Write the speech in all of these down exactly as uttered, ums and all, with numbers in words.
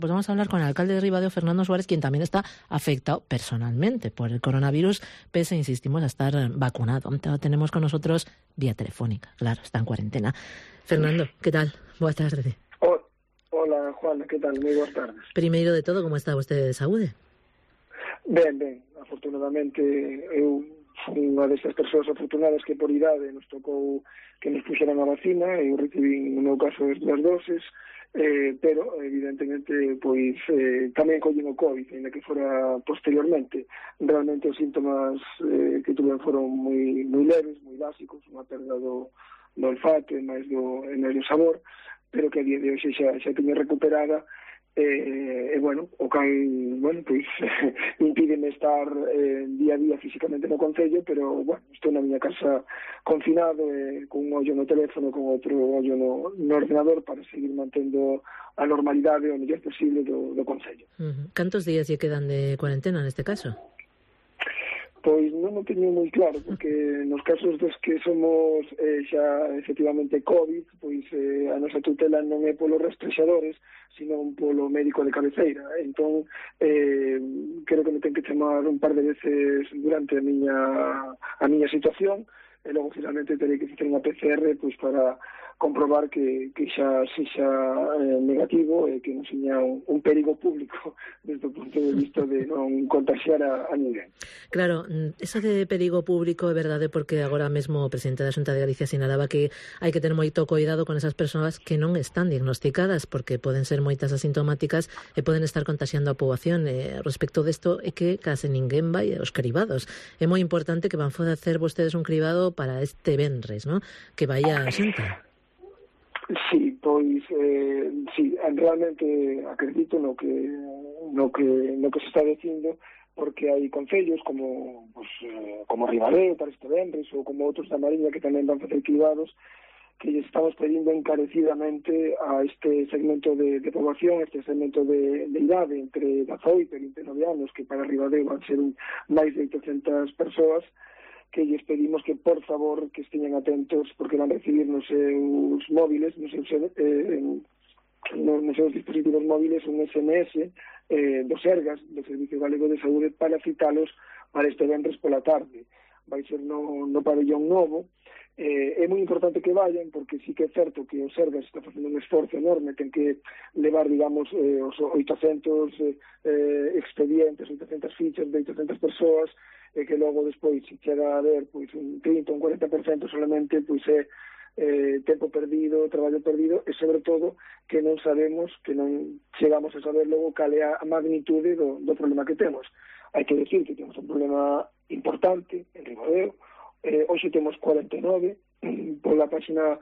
Pues vamos a hablar con el alcalde de Ribadeo, Fernando Suárez, quien también está afectado personalmente por el coronavirus, pese, insistimos, a estar vacunado. Lo tenemos con nosotros vía telefónica, claro, está en cuarentena. Fernando, ¿qué tal? Buenas tardes. Oh, hola, Juan, ¿qué tal? Muy buenas tardes. Primeiro de todo, como está usted de saúde? Ben, ben, afortunadamente eu fui unha destas persoas afortunadas que por idade nos tocou que nos puxeran a vacina. Eu recibí no meu caso as dúas doses, eh, pero evidentemente pois eh, tamén collín o COVID, ainda que fora posteriormente. Realmente os síntomas eh, que tuve foron moi moi leves, moi básicos, unha perda do, do olfato e máis do, e máis do sabor, pero que a día de hoxe xa, xa teño recuperada. E, eh, bueno, o cal, bueno, pois impídeme estar eh, día a día físicamente no concello, pero, bueno, estou na miña casa confinado, eh, con un ollo no teléfono, con outro ollo no, no ordenador, para seguir mantendo a normalidade o mellor posible do, do concello. Uh-huh. Cantos días lle quedan de cuarentena neste caso? Pois non o teño moi claro, porque nos casos dos que somos eh, xa efectivamente COVID, pois eh, a nosa tutela non é polos rastrexadores, sino polo médico de cabeceira. Entón, eh, creo que me ten que chamar un par de veces durante a miña a miña situación, e logo finalmente terei que facer unha P C R pois para comprobar que, que xa sexa eh, negativo e que non seña un, un perigo público desde o punto de vista de non contagiar a, a ninguén. Claro, eso de perigo público é verdade, porque agora mesmo o presidente da Xunta de Galicia sinalaba que hai que ter moito cuidado con esas persoas que non están diagnosticadas, porque poden ser moitas asintomáticas e poden estar contagiando a poboación. Eh, respecto desto é que case ninguén vai aos cribados. É moi importante que van facer vostedes un cribado para este venres, ¿no? Que vaya a xunta. Sí, pois eh, sí, realmente acredito no que no que no que se está dicindo, porque hai concellos como pues, eh, como Ribadeo para este venres ou como outros da Mariña que tamén van facer cribados, que estamos pedindo encarecidamente a este segmento de, de poboación, este segmento de, de idade entre dezaoito e vinte e nove anos, que para Ribadeo van ser un, máis de oitocentas persoas, que lles pedimos que, por favor, que esteñan atentos, porque van a recibir nos seus móviles, nos seus, eh, nos seus dispositivos móviles, un S M S eh, do Sergas, do Servicio Galego de Saúde, para citalos para este venres pola tarde. Vai ser no, no pabellón novo. Eh, é moi importante que vayan, porque sí que é certo que o Sergas está facendo un esforzo enorme, ten que levar, digamos, eh, os oitocentos eh, expedientes, oitocentas fichas de oitocentas persoas, e que logo despois, se chega a ver pois un trinta, un cuarenta por cento solamente, pois é eh, tempo perdido, traballo perdido, e sobre todo que non sabemos, que non chegamos a saber logo cal é a magnitude do, do problema que temos. Hai que decir que temos un problema importante en Ribadeo. Eh, hoxe temos cuarenta e nove pola página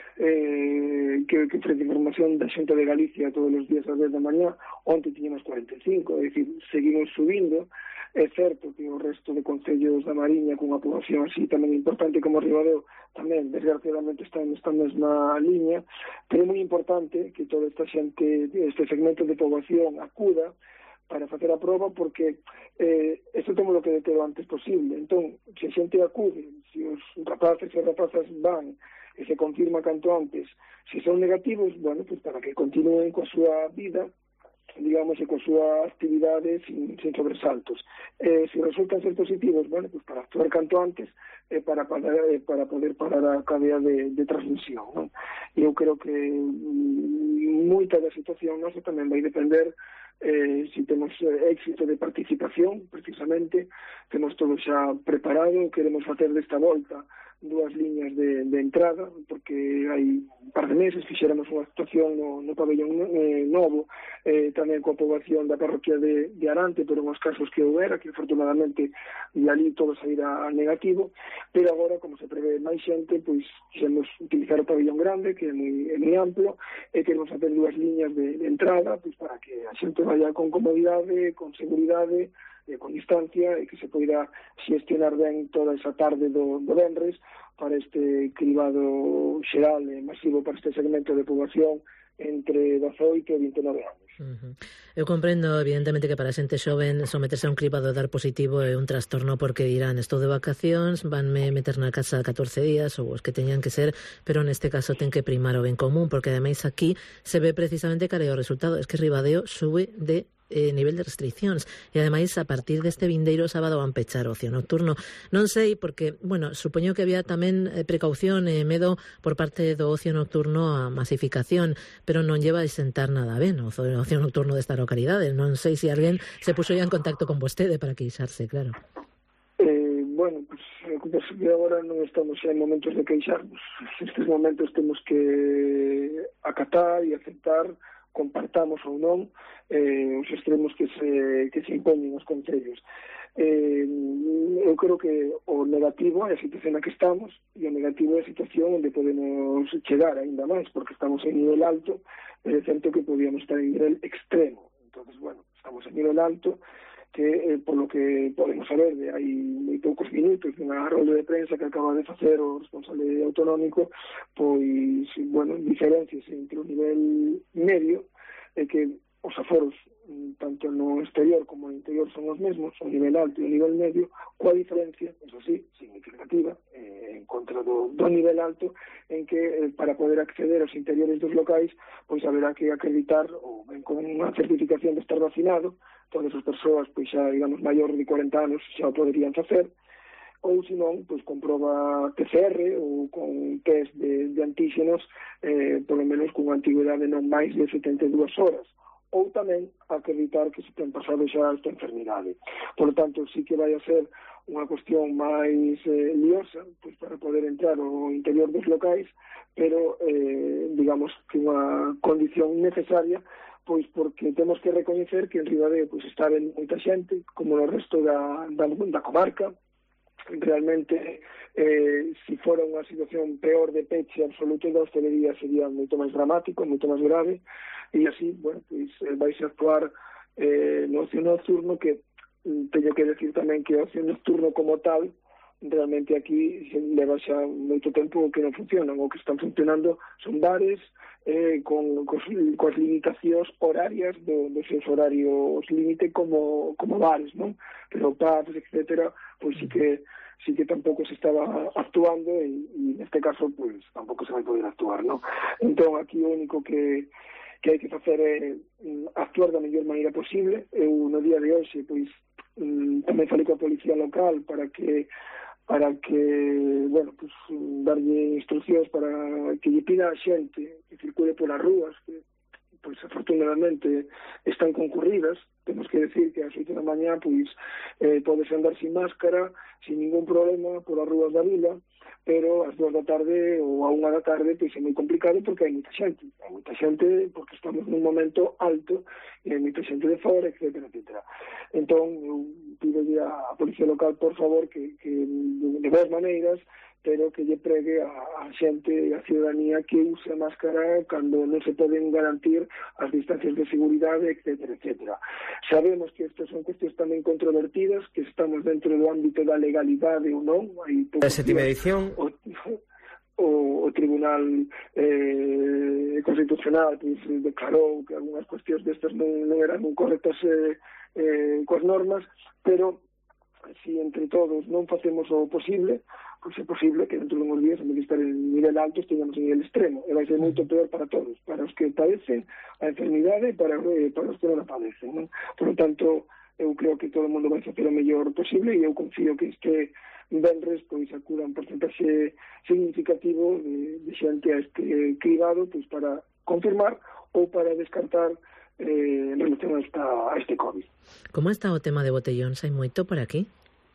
eh, que, que ofrece información da Xunta de Galicia todos os días ás dez da mañá. Onte tiñemos cuarenta e cinco, é dicir, seguimos subindo. É certo que o resto de concellos da Mariña con unha poboación así tamén importante como Ribadeo tamén, desgraciadamente, están nesta mesma liña, pero é moi importante que toda esta xente, este segmento de poboación acuda para facer a proba, porque eh, isto temos lo que detero antes posible. Entón, se a xente acude, se os rapaces e rapazas van e se confirma canto antes, se son negativos, bueno, pues para que continúen coa súa vida, digamos, e coa súa actividade sin, sin sobresaltos. Eh, se resultan ser positivos, bueno, pues para actuar canto antes eh, para, para, eh, para poder parar a cadea de, de transmisión, non? E eu creo que mm, moita da situación nosa tamén vai depender eh, se temos eh, éxito de participación, precisamente, temos todo xa preparado, queremos facer desta volta dúas liñas de, de entrada, porque hai un par de meses fixéramos unha actuación no, no pabellón eh, novo, eh, tamén coa poboación da parroquia de, de Arante, pero uns casos que houbera, que afortunadamente de ali todo saíra negativo, pero agora, como se prevé máis xente, pois queremos utilizar o pabellón grande, que é moi, é moi amplo, e queremos facer dúas liñas de, de entrada, pois para que a xente vaya con comodidade, con seguridade, e con distancia, e que se poida xestionar ben toda esa tarde do, do venres para este cribado xeral e masivo para este segmento de poboación entre dezaoito e vinte e nove anos. Uh-huh. Eu comprendo, evidentemente, que para a xente xoven someterse a un cribado dar positivo é un trastorno porque dirán, estou de vacacións, vanme meter na casa catorce días ou os que teñan que ser, pero neste caso ten que primar o ben común, porque ademais aquí se ve precisamente cal é o resultado, es que Ribadeo sube de eh, nivel de restriccións e ademais a partir deste vindeiro sábado van pechar o ocio nocturno. Non sei, porque, bueno, supoño que había tamén eh, precaución e eh, medo por parte do ocio nocturno a masificación, pero non lleva a sentar nada ben o ocio nocturno desta localidade. Non sei se alguén se puxo ya en contacto con vostede para queixarse, claro. Eh, bueno, pues, pues que agora non estamos en momentos de queixarnos. Nestes momentos temos que acatar e aceptar, compartamos ou non, eh, os extremos que se, que se impoñen os concellos. Eh, eu creo que o negativo é a situación na que estamos e o negativo é a situación onde podemos chegar ainda máis, porque estamos en nivel alto, pero é certo que podíamos estar en nivel extremo. Entonces, bueno, estamos en nivel alto, que eh, por lo que podemos saber de hai moi poucos minutos dunha rolda de prensa que acaba de facer o responsable autonómico, pois, bueno, diferencias entre o nivel medio é que os aforos tanto no exterior como no interior son os mesmos, o nivel alto e o nivel medio, coa diferencia, eso sí, significativa, eh, en contra do, do nivel alto, en que eh, para poder acceder aos interiores dos locais, pois haberá que acreditar, ou ben con unha certificación de estar vacinado, todas as persoas, pois xa, digamos, maior de cuarenta anos xa o poderían facer, ou senón, pois comproba P C R ou con test de, de antígenos, eh, polo menos con antigüedade non máis de setenta e dúas horas, ou tamén acreditar que se ten pasado xa esta enfermidade. Por lo tanto, sí que vai a ser unha cuestión máis eh, liosa, pois para poder entrar ao interior dos locais, pero, eh, digamos, que unha condición necesaria, pois porque temos que recoñecer que en Ribadeo pois está ben moita xente, como no resto da, da, da comarca. Realmente, eh, si fora unha situación peor de peche absoluto da hostelería sería moito máis dramático, moito máis grave, e así, bueno, pois vais a actuar eh, no ocio nocturno, que teño que decir tamén que o ocio nocturno como tal, realmente aquí leva xa moito tempo que non funcionan, o que están funcionando son bares eh, con cos, coas limitacións horarias do, dos seus horarios límite como, como bares, non? Pero pubs, etcétera, pois sí que sí que tampouco se estaba actuando e, e neste caso pois tampouco se vai poder actuar, non? Entón aquí o único que que hai que facer é actuar da mellor maneira posible. Eu no día de hoxe pois tamén falei coa policía local para que para que, bueno, pues, darlle instruccións para que lle pida a xente que circule polas rúas, que, pois, afortunadamente, están concurridas. Temos que decir que ás oito da mañá, pois, eh, podes andar sin máscara, sin ningún problema, polas rúas da vila, pero ás dúas da tarde ou a unha da tarde, pois, é moi complicado porque hai moita xente. Hai moita xente porque estamos nun momento alto e hai moita xente de fora, etcétera, etcétera. Entón, eu pido a policía local, por favor, que, que de boas maneiras, pero que lle pregue a, a xente, a ciudadanía, que use a máscara cando non se poden garantir as distancias de seguridade, etcétera, etcétera. Sabemos que estas son cuestións tamén controvertidas, que estamos dentro do ámbito da legalidade ou non. A sétima edición... O, o, o Tribunal eh, Constitucional pues, declarou que algunhas cuestións destas non, non eran correctas eh, eh, coas normas, pero si entre todos non facemos o posible, pois é posible que dentro de uns días, en vez de estar en nivel alto, esteamos en nivel extremo, e vai ser moito peor para todos, para os que padecen a enfermidade e para, eh, para os que non a padecen, non? Por lo tanto, eu creo que todo o mundo vai facer o mellor posible e eu confío que este venres pois acuda un porcentaxe significativo de, de xente a este cribado pois para confirmar ou para descartar eh, en relación a, esta, a este COVID. Como está o tema de botellóns? Hai moito por aquí?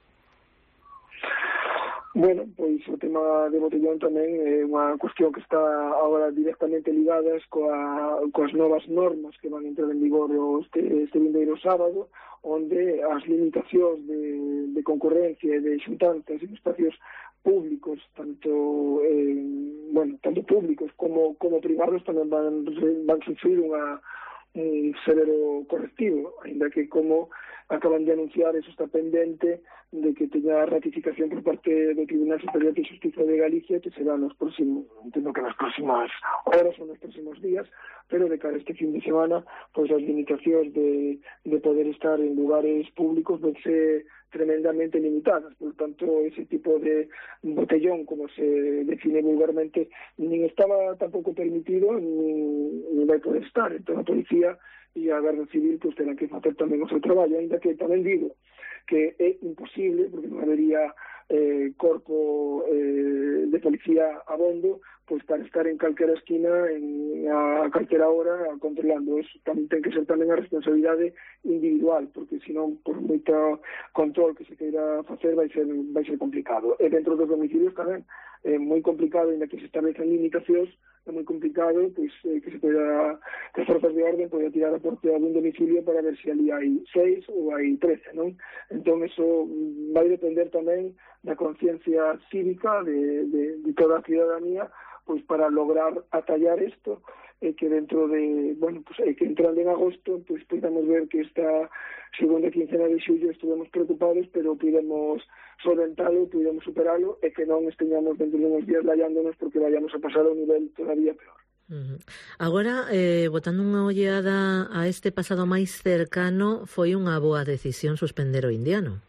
Bueno, pois o tema de botellón tamén é unha cuestión que está agora directamente ligadas coa, coas novas normas que van entrar en vigor este, este vindeiro sábado, onde as limitacións de, de concurrencia e de xuntanzas en espacios públicos, tanto eh, bueno, tanto públicos como, como privados, tamén van, van sufrir unha un severo correctivo, ainda que como acaban de anunciar, eso está pendente de que teña ratificación por parte do Tribunal Superior de Xustiza de Galicia, que será nos próximos, entendo que nas próximas horas ou nos próximos días, pero de cara a este fin de semana, pois as limitacións de, de poder estar en lugares públicos ven ser tremendamente limitadas. Por tanto, ese tipo de botellón, como se define vulgarmente, nin estaba tampouco permitido, nin, nin vai poder estar. Entón, a policía e a Garda Civil pues, terán que facer tamén o seu traballo, ainda que tamén digo que é imposible, porque non habería eh, corpo eh, de policía abondo, pois para estar en calquera esquina en, a calquera hora controlando. Eso tamén ten que ser tamén a responsabilidade individual, porque senón por moito control que se queira facer vai ser, vai ser complicado. E dentro dos domicilios tamén é moi complicado, ainda que se establezan limitacións, é moi complicado pois, eh, que se poida, que as forzas de orden poida tirar a porta dun domicilio para ver se ali hai seis ou hai trece, non? Entón, eso vai depender tamén da conciencia cívica de, de, de toda a ciudadanía, pois para lograr atallar isto, e que dentro de, bueno, pues, eh, que entrando en agosto, pues podamos ver que esta segunda quincena de xullo estuvemos preocupados, pero pudemos solventalo, pudemos superalo, e que non esteñamos dentro de uns días lallándonos porque vayamos a pasar a un nivel todavía peor. Uh-huh. Agora, eh, botando unha olleada a este pasado máis cercano, foi unha boa decisión suspender o indiano?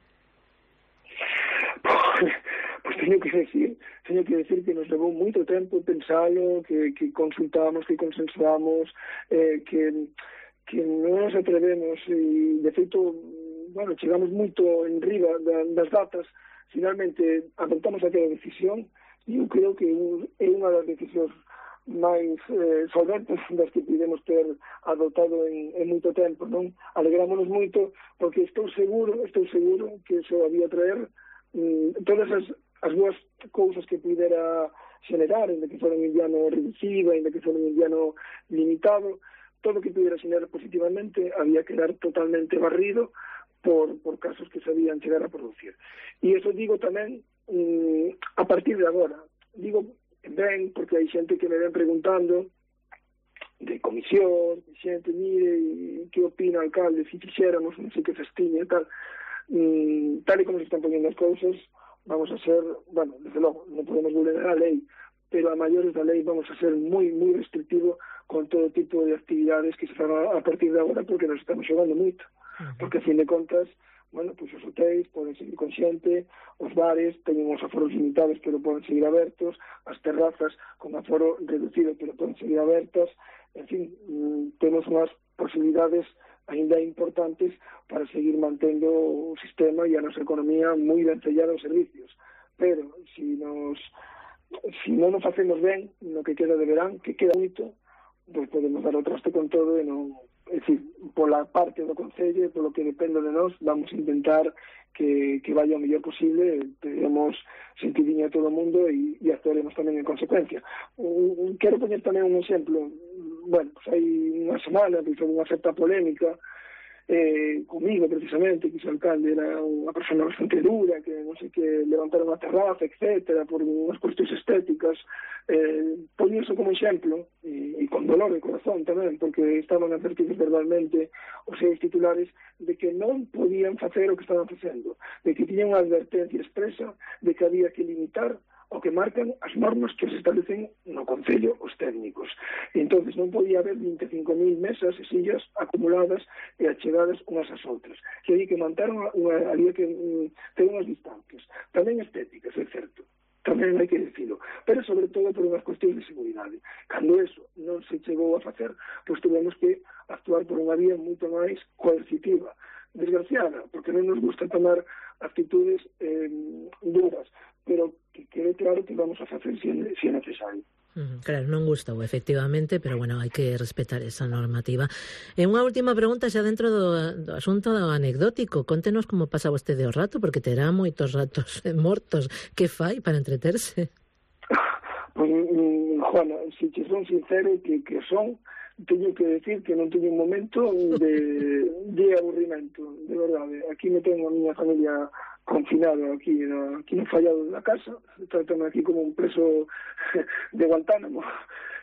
Pois teño que decir, teño que decir que nos levou moito tempo pensalo, que, que consultamos, que consensuamos, eh, que, que non nos atrevemos, e de feito, bueno, chegamos moito en riba da, das datas, finalmente adoptamos aquela decisión, e eu creo que é unha das decisións máis eh, solventes das que podemos ter adoptado en, en moito tempo, non? Alegrámonos moito porque estou seguro, estou seguro que eso había traer mm, todas as, as boas cousas que pudera xenerar, en que fora un indiano reducido, en que fora un indiano limitado, todo que pudera xenerar positivamente había que quedar totalmente barrido por, por casos que sabían chegar a producir. E eso digo tamén mm, a partir de agora. Digo ben, porque hai xente que me ven preguntando de comisión, de xente, mire, que opina o alcalde, se fixéramos, non sei que festiña e tal, mm, tal e como se están poniendo as cousas, vamos a ser, bueno, desde logo, non podemos vulnerar a lei, pero a maiores da lei vamos a ser moi, moi restrictivo con todo tipo de actividades que se fan a partir de agora, porque nos estamos xogando moito, porque a fin de contas, bueno, pois os hotéis poden seguir con xente, os bares teñen os aforos limitados pero poden seguir abertos, as terrazas con aforo reducido pero poden seguir abertas, en fin, temos unhas posibilidades ainda importantes para seguir mantendo o sistema e a nosa economía moi ben sellada aos servicios, pero se nos se non nos facemos ben no que queda de verán, que queda moito, pois podemos dar o traste con todo e non. É dicir, pola parte do Concello e polo que depende de nós, vamos a intentar que, que vaya o mellor posible, teremos sentidiño a todo o mundo e, e actuaremos tamén en consecuencia. Um, quero poñer tamén un exemplo. Bueno, pues hai unha semana que foi unha certa polémica eh, comigo precisamente, que o alcalde era unha persona bastante dura, que non sei que levantaron a terraza, etcétera, por unhas cuestións estéticas. Eh, poño iso como exemplo, e, e con dolor de corazón tamén, porque estaban advertidos verbalmente os seus titulares de que non podían facer o que estaban facendo, de que tiñan unha advertencia expresa de que había que limitar o que marcan as normas que se establecen no Concello os técnicos. E entonces non podía haber vinte e cinco mil mesas e sillas acumuladas e achegadas unhas ás outras. Que había que manter unha, unha, había que um, ter unhas distancias, tamén estéticas, é certo, tamén hai que decirlo, pero sobre todo por unhas cuestións de seguridade. Cando eso non se chegou a facer, pois tuvemos que actuar por unha vía moito máis coercitiva, desgraciada, porque non nos gusta tomar actitudes eh, duras, pero que quede claro que vamos a facer se é, se é necesario. Uh, claro, non gustou, efectivamente, pero bueno, hai que respetar esa normativa. E unha última pregunta xa dentro do, do asunto do anecdótico. Contenos como pasa vostede o rato, porque terá moitos ratos mortos. Que fai para entreterse? Pois, pues, Juana, se te son sincero que, que son, teño que decir que non teño un momento de, de aburrimento, de verdade. Aquí me tengo a miña familia confinado aquí no, aquí no fallado da casa, trátame aquí como un preso de Guantánamo,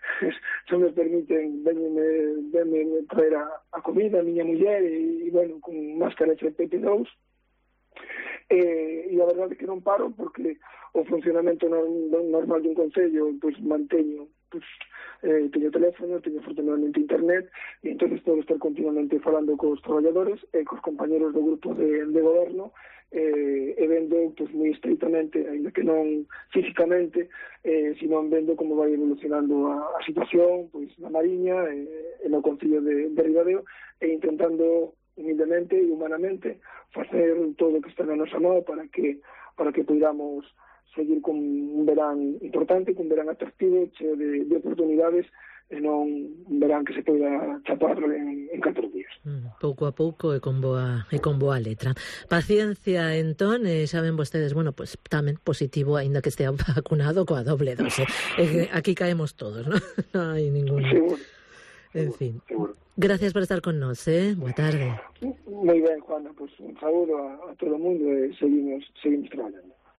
só me permiten venme, venme traer a, a comida a miña muller e, e bueno, con máscara F P P dous. Eh, e a verdade é que non paro porque o funcionamento normal dun concello pois manteño, pois eh, teño teléfono, teño afortunadamente internet e entonces podo estar continuamente falando cos traballadores e cos compañeros do grupo de, de goberno eh, e vendo pois, moi estreitamente, ainda que non físicamente, eh, sino vendo como vai evolucionando a, a situación pois na Mariña eh, e no concello de, de Ribadeo e intentando humildemente e humanamente facer todo o que está na nosa mão para que para que podamos seguir con un verán importante, con un verán atractivo, cheo de, de oportunidades e non un verán que se poida chapar en, en catro días. Mm, pouco a pouco e con boa e con boa letra. Paciencia, entón, eh, saben vostedes, bueno, pues tamén positivo, aínda que estea vacunado coa doble dose. Eh, aquí caemos todos, ¿no? Non hai ningún... Seguro. En fin. Seguro. Gracias por estar con nos, eh? Boa tarde. Moi ben, Juana, pues un saúdo a, a todo o mundo e seguimos, seguimos traballando.